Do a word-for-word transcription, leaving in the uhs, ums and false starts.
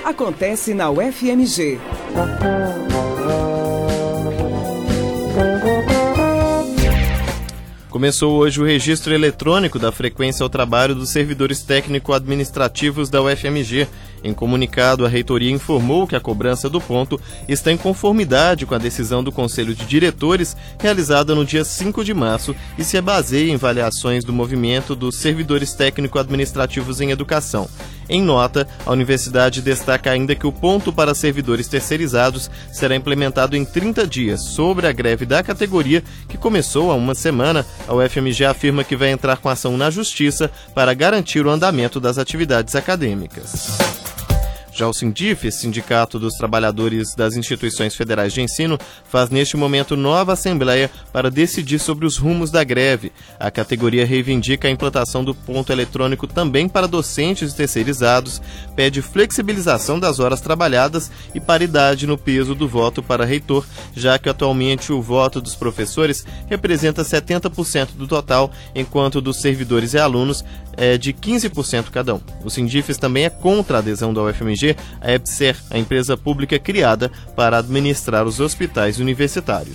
acontece na U F M G. Começou hoje o registro eletrônico da frequência ao trabalho dos servidores técnico-administrativos da U F M G. Em comunicado, a reitoria informou que a cobrança do ponto está em conformidade com a decisão do Conselho de Diretores, realizada no dia cinco de março, e se baseia em avaliações do movimento dos servidores técnico-administrativos em educação. Em nota, a universidade destaca ainda que o ponto para servidores terceirizados será implementado em trinta dias. Sobre a greve da categoria, que começou há uma semana, a U F M G afirma que vai entrar com ação na Justiça para garantir o andamento das atividades acadêmicas. Já o Sindif, Sindicato dos Trabalhadores das Instituições Federais de Ensino, faz neste momento nova assembleia para decidir sobre os rumos da greve. A categoria reivindica a implantação do ponto eletrônico também para docentes e terceirizados, pede flexibilização das horas trabalhadas e paridade no peso do voto para reitor, já que atualmente o voto dos professores representa setenta por cento do total, enquanto dos servidores e alunos é de quinze por cento cada um. O Sindif também é contra a adesão da U F M G a EBSER, a empresa pública criada para administrar os hospitais universitários.